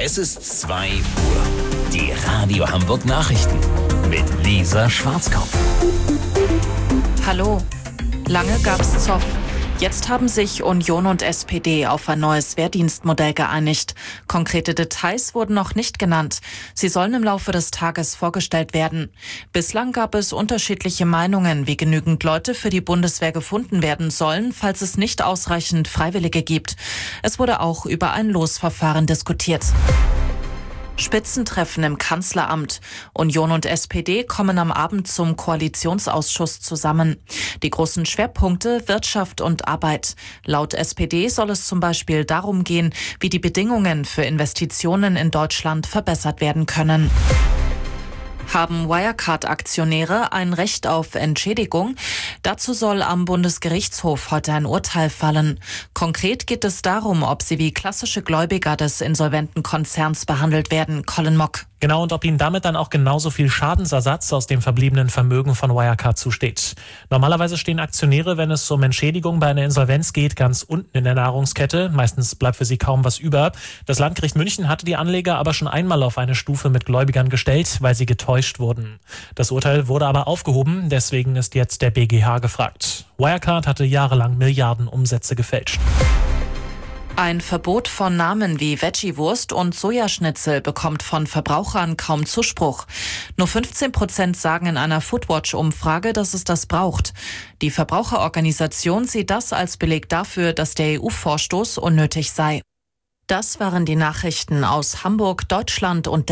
Es ist 2 Uhr. Die Radio Hamburg Nachrichten mit Lisa Schwarzkopf. Hallo. Lange gab's Zoff. Jetzt haben sich Union und SPD auf ein neues Wehrdienstmodell geeinigt. Konkrete Details wurden noch nicht genannt. Sie sollen im Laufe des Tages vorgestellt werden. Bislang gab es unterschiedliche Meinungen, wie genügend Leute für die Bundeswehr gefunden werden sollen, falls es nicht ausreichend Freiwillige gibt. Es wurde auch über ein Losverfahren diskutiert. Spitzentreffen im Kanzleramt. Union und SPD kommen am Abend zum Koalitionsausschuss zusammen. Die großen Schwerpunkte Wirtschaft und Arbeit. Laut SPD soll es zum Beispiel darum gehen, wie die Bedingungen für Investitionen in Deutschland verbessert werden können. Haben Wirecard-Aktionäre ein Recht auf Entschädigung? Dazu soll am Bundesgerichtshof heute ein Urteil fallen. Konkret geht es darum, ob sie wie klassische Gläubiger des insolventen Konzerns behandelt werden. Colin Mock. Genau, und ob ihnen damit dann auch genauso viel Schadensersatz aus dem verbliebenen Vermögen von Wirecard zusteht. Normalerweise stehen Aktionäre, wenn es um Entschädigung bei einer Insolvenz geht, ganz unten in der Nahrungskette. Meistens bleibt für sie kaum was über. Das Landgericht München hatte die Anleger aber schon einmal auf eine Stufe mit Gläubigern gestellt, weil sie getäuscht wurden. Das Urteil wurde aber aufgehoben, deswegen ist jetzt der BGH gefragt. Wirecard hatte jahrelang Milliardenumsätze gefälscht. Ein Verbot von Namen wie Veggie-Wurst und Sojaschnitzel bekommt von Verbrauchern kaum Zuspruch. Nur 15% sagen in einer Foodwatch-Umfrage, dass es das braucht. Die Verbraucherorganisation sieht das als Beleg dafür, dass der EU-Vorstoß unnötig sei. Das waren die Nachrichten aus Hamburg, Deutschland und der